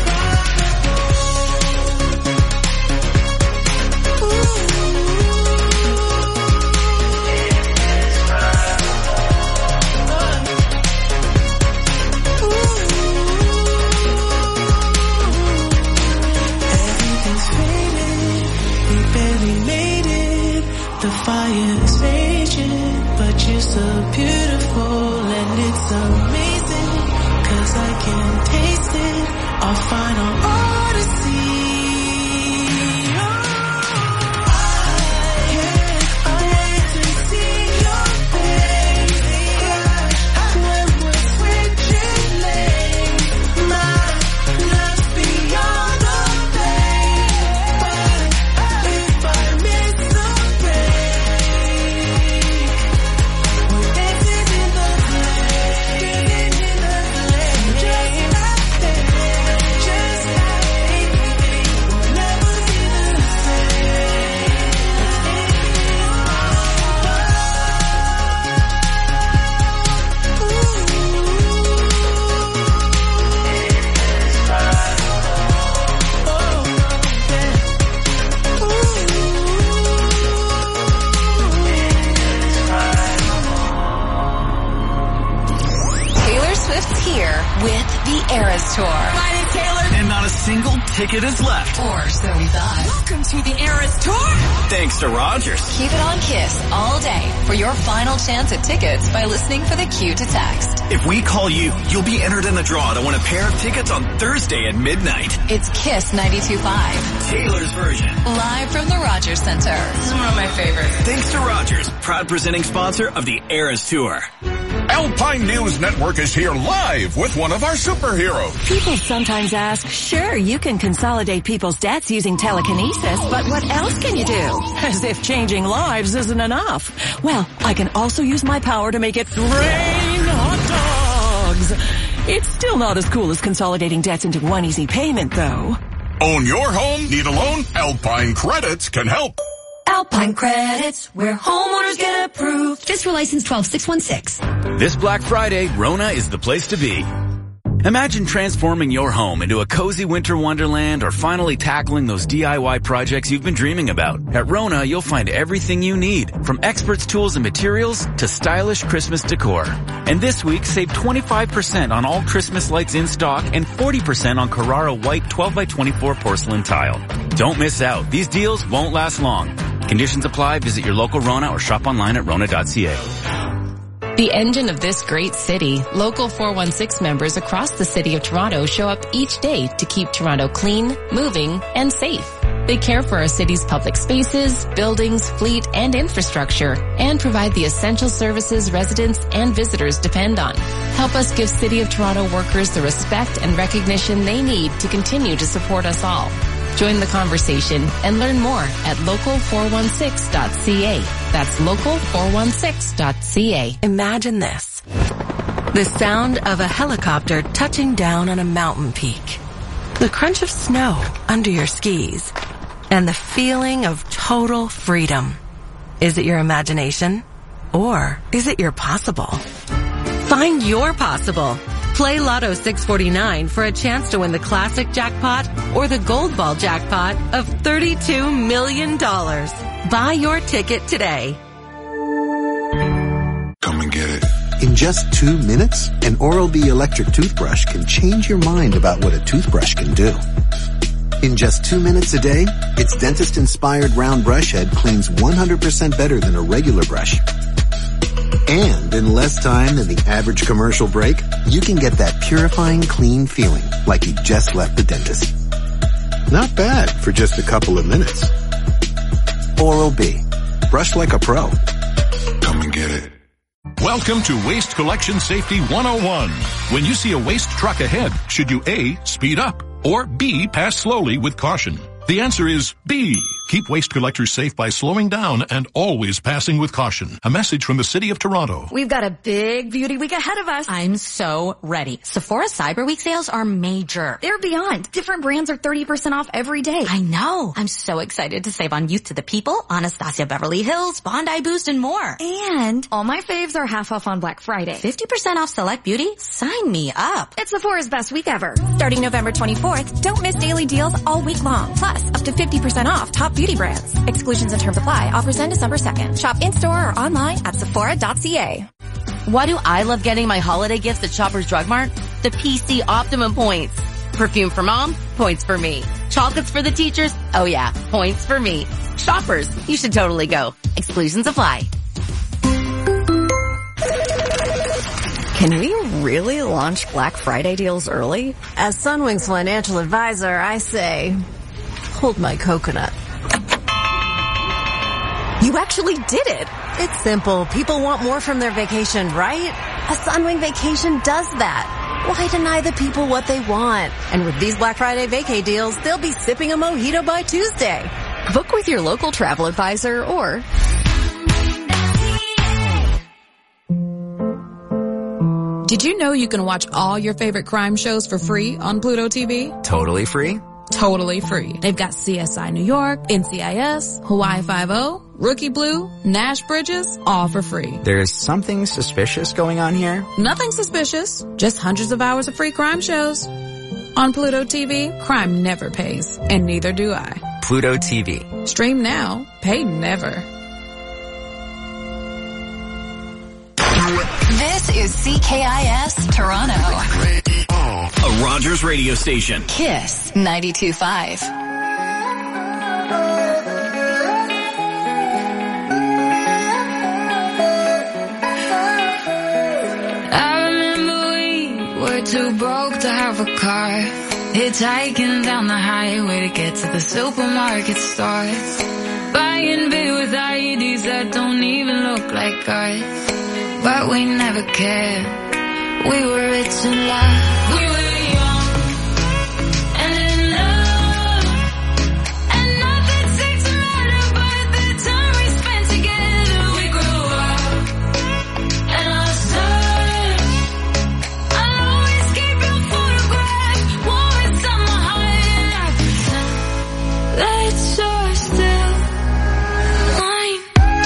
Everything's faded, we barely made it. The fire is raging, but you're so beautiful and it's amazing. Cause I can taste it, our final odyssey. Oh, I can't wait to see your face crash when we're switching lanes. My love's beyond the pain, but if I miss the break, we're dancing in the place. with the Eras Tour. Friday, Taylor. And not a single ticket is left. Or so we thought. Welcome to the Eras Tour. Thanks to Rogers. Keep it on Kiss all day for your final chance at tickets by listening for the cue to text. If we call you, you'll be entered in the draw to win a pair of tickets on Thursday at midnight. It's Kiss ninety-two point five. Taylor's version. Live from the Rogers Center. This is one of my favorites. Thanks to Rogers, proud presenting sponsor of the Eras Tour. Alpine News Network is here live with one of our superheroes. People sometimes ask, sure, you can consolidate people's debts using telekinesis, but what else can you do? As if changing lives isn't enough. Well, I can also use my power to make it rain hot dogs. It's still not as cool as consolidating debts into one easy payment, though. Own your home? Need a loan? Alpine Credits can help. Alpine Credits, where homeowners get approved. Fiscal license twelve six one six. This Black Friday, Rona is the place to be. Imagine transforming your home into a cozy winter wonderland or finally tackling those D I Y projects you've been dreaming about. At Rona, you'll find everything you need, from experts' tools and materials to stylish Christmas decor. And this week, save twenty-five percent on all Christmas lights in stock and forty percent on Carrara white twelve by twenty-four porcelain tile. Don't miss out. These deals won't last long. Conditions apply. Visit your local Rona or shop online at rona dot c a. The engine of this great city, Local four one six members across the city of Toronto show up each day to keep Toronto clean, moving, and safe. They care for our city's public spaces, buildings, fleet, and infrastructure, and provide the essential services residents and visitors depend on. Help us give City of Toronto workers the respect and recognition they need to continue to support us all. Join the conversation and learn more at local four one six dot c a. That's local four one six dot c a. Imagine this. The sound of a helicopter touching down on a mountain peak. The crunch of snow under your skis. And the feeling of total freedom. Is it your imagination? Or is it your possible? Find your possible. Play Lotto six forty-nine for a chance to win the classic jackpot or the gold ball jackpot of thirty-two million dollars. Buy your ticket today. Come and get it. In just two minutes, an Oral-B electric toothbrush can change your mind about what a toothbrush can do. In just two minutes a day, its dentist-inspired round brush head cleans one hundred percent better than a regular brush. And in less time than the average commercial break, you can get that purifying, clean feeling like you just left the dentist. Not bad for just a couple of minutes. Oral-B. Brush like a pro. Come and get it. Welcome to Waste Collection Safety one oh one. When you see a waste truck ahead, should you A, speed up, or B, pass slowly with caution? The answer is B. Keep waste collectors safe by slowing down and always passing with caution. A message from the City of Toronto. We've got a big beauty week ahead of us. I'm so ready. Sephora Cyber Week sales are major. They're beyond. Different brands are thirty percent off every day. I know. I'm so excited to save on Youth to the People, Anastasia Beverly Hills, Bondi Boost, and more. And all my faves are half off on Black Friday. fifty percent off select beauty? Sign me up. It's Sephora's best week ever. Starting November twenty-fourth, don't miss daily deals all week long. Plus, up to fifty percent off top beauty brands. Exclusions and terms apply. Offers end December second. Shop in-store or online at sephora dot c a. Why do I love getting my holiday gifts at Shoppers Drug Mart? The P C Optimum points. Perfume for mom? Points for me. Chocolates for the teachers? Oh yeah, points for me. Shoppers, you should totally go. Exclusions apply. Can we really launch Black Friday deals early? As Sunwing's financial advisor, I say, hold my coconut. You actually did it. It's simple. People want more from their vacation, right? A Sunwing vacation does that. Why deny the people what they want? And with these Black Friday vacay deals, they'll be sipping a mojito by Tuesday. Book with your local travel advisor or... Did you know you can watch all your favorite crime shows for free on Pluto T V? Totally free? Totally free. They've got C S I New York, N C I S, Hawaii Five-O, Rookie Blue, Nash Bridges, all for free. There's something suspicious going on here? Nothing suspicious. Just hundreds of hours of free crime shows. On Pluto T V, crime never pays, and neither do I. Pluto T V. Stream now, pay never. This is C K I S Toronto. a Rogers radio station. Kiss ninety-two point five. I remember we were too broke to have a car. Hitchhiking down the highway to get to the supermarket stores. Buying beer with I E Ds that don't even look like ours. But we never cared. We were rich in love. We were young and in love. And nothing seemed to matter but the time we spent together. We grew up and our son. I'll always keep your photograph warm in summer high. And I pretend that you're still mine.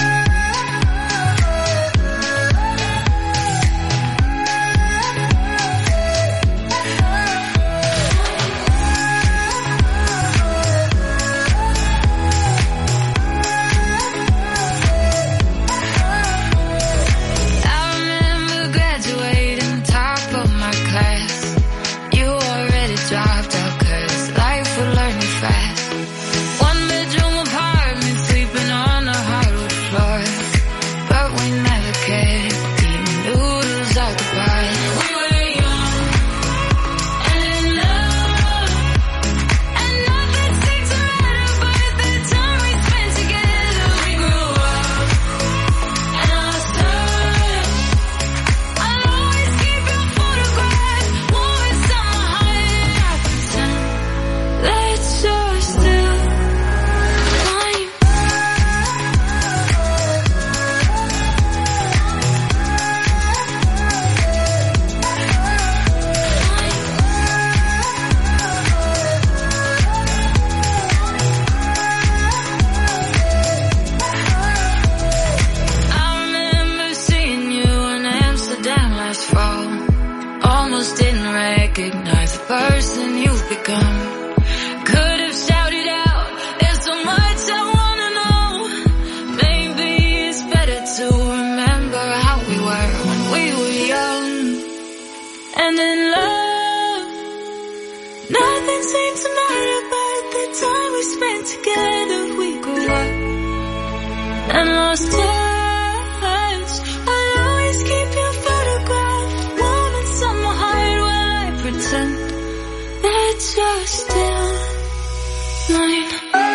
I remember graduating top of my class. You already dropped out 'cause life would learn you fast. One bedroom apartment, sleeping on the hardwood floor. But we never cared. Eating noodles out the bar. We were young and in love. And nothing seemed to matter but the time we spent together. We grew up and our son. I'll always keep your photograph warm in summer high. And I pretend that you're still mine. I remember seeing you in Amsterdam last fall. Almost didn't recognize the person you've become. Could have shouted out, there's so much I wanna know. Maybe it's better to remember how we were when we were young and in love. Nothing seemed to matter but the time we spent together. We grew up and lost touch. I'll always keep your photograph warm in summer hide while I pretend that you're still mine.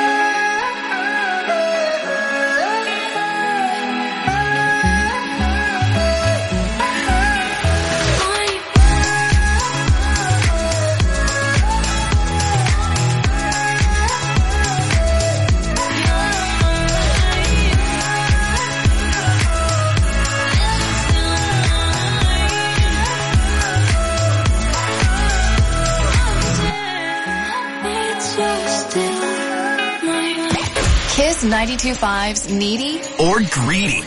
That you're still mine. Kiss ninety-two point five's Needy Or greedy.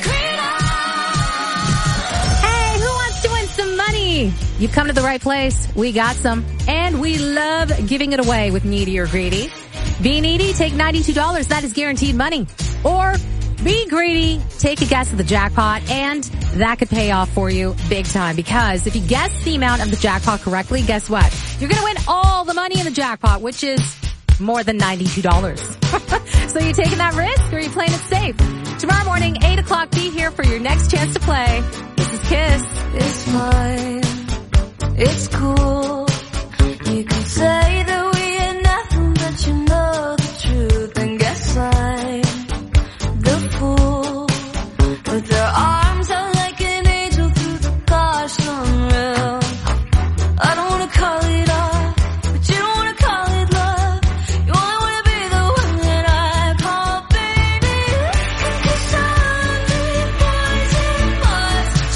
Hey, who wants to win some money? You've come to the right place. We got some. And we love giving it away with Needy or Greedy. Be needy, take ninety-two dollars. That is guaranteed money. Or be greedy, take a guess at the jackpot, and that could pay off for you big time. Because if you guess the amount of the jackpot correctly, guess what? You're going to win all the money in the jackpot, which is more than ninety-two dollars. So you taking that risk or are you playing it safe? Tomorrow morning, eight o'clock, be here for your next chance to play. This is Kiss. It's fine. It's cool. You can say that we ain't nothing, but you know the truth. And guess I'm the fool. With their arms out like an angel through the gosh unreal. I don't wanna call it off, but you don't wanna call it love. You only wanna be the one that I call baby. Cause I'm the poison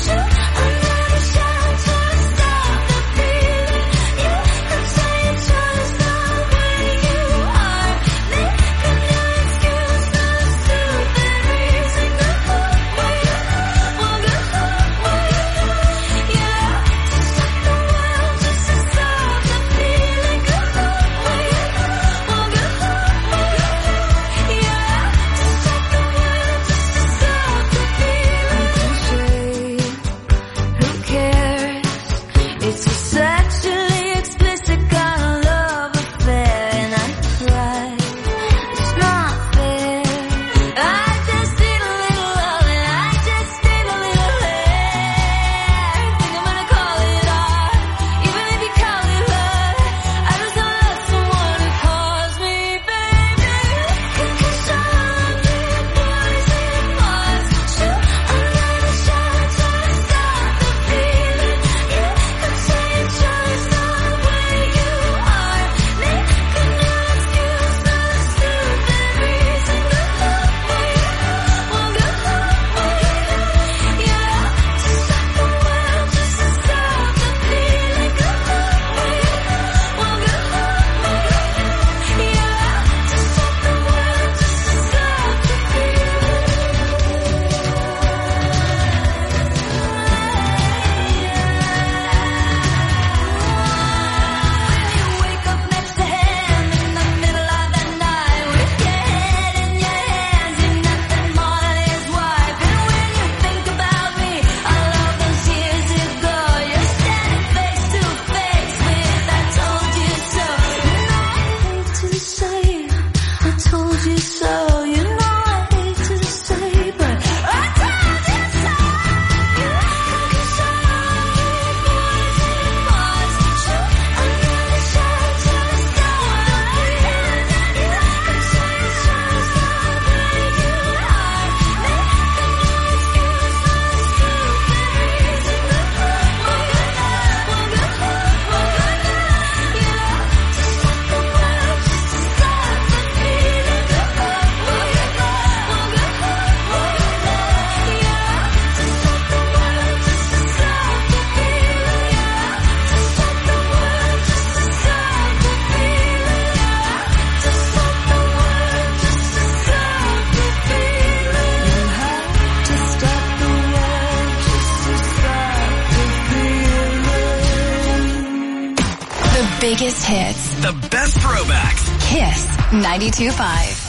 biggest hits. The best throwbacks. Kiss ninety-two point five.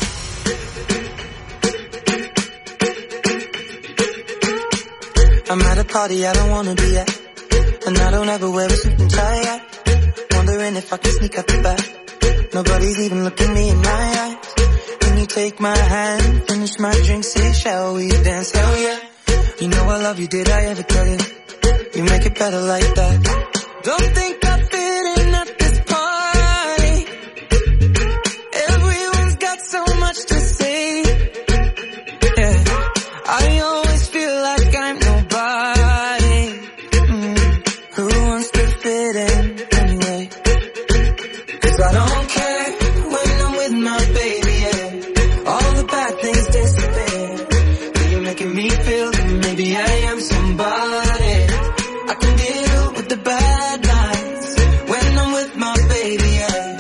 I'm at a party I don't wanna be at, and I don't ever wear a suit and tie yet. Wondering if I can sneak out the back. Nobody's even looking me in my eyes. Can you take my hand, finish my drink, say shall we dance? Hell yeah. You know I love you, did I ever tell you? You make it better like that. Don't think I fit in at this party. Everyone's got so much to say. Yeah, I always feel like I'm nobody. Mm. Who wants to fit in anyway? Cause I don't care when I'm with my baby, yeah. All the bad things disappear. But you're making me feel that maybe I am somebody. I can deal with the bad nights when I'm with my baby, yeah.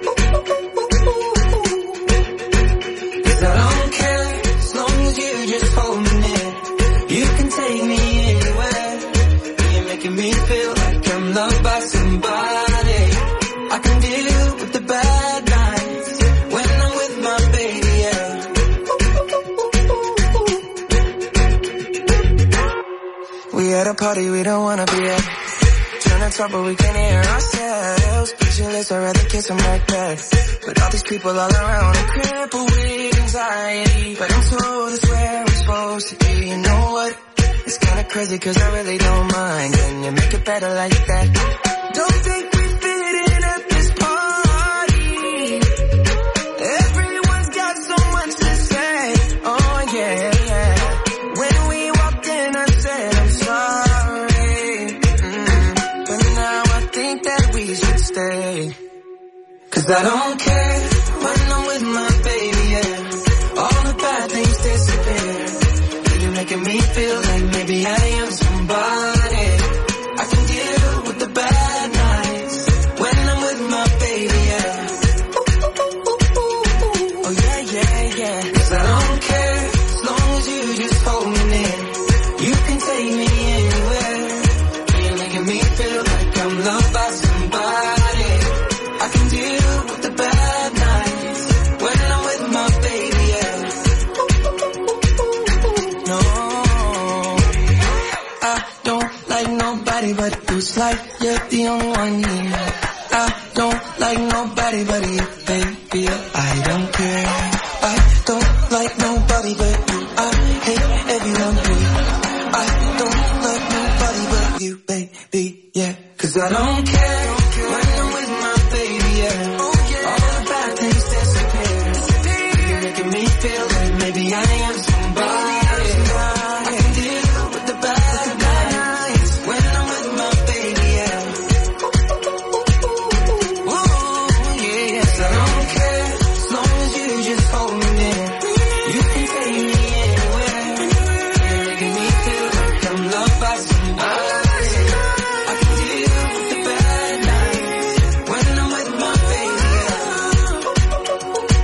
Cause I don't care as long as you just hold me near. You can take me anywhere. You're making me feel like I'm loved by somebody. I can deal with the bad nights when I'm with my baby, yeah. We at a party we don't wanna be at. Trying to talk but we can't hear ourselves. Pictureless, I'd rather kiss them like that. But all these people all around, I'm crippled with anxiety. But I'm told it's where I'm supposed to be. You know what? It's kinda crazy cause I really don't mind. Can you make it better like that? Don't think we fit in at this party. Everyone's got so much to say. Oh yeah, yeah. When we walked in I said I'm sorry. Mm. But now I think that we should stay. Cause I don't care when I'm with my baby, yeah. All the bad things disappear. You're making me feel like maybe I am somebody. I can deal with the bad nights when I'm with my baby, yeah. Oh yeah, yeah, yeah. Cause I don't care as long as you just hold me near. You can take me anywhere. You're making me feel like I'm loved by somebody. I can deal with the bad nights when I'm with my baby, yeah. No, I don't like nobody but you. It's like you're the only one here. I don't like nobody but you, baby. I don't care. I don't like nobody but you. I hate everyone here. I don't like nobody but you, baby, yeah. Cause I don't care when I'm with my baby, yeah. All the bad things disappear. You're making me feel like maybe I am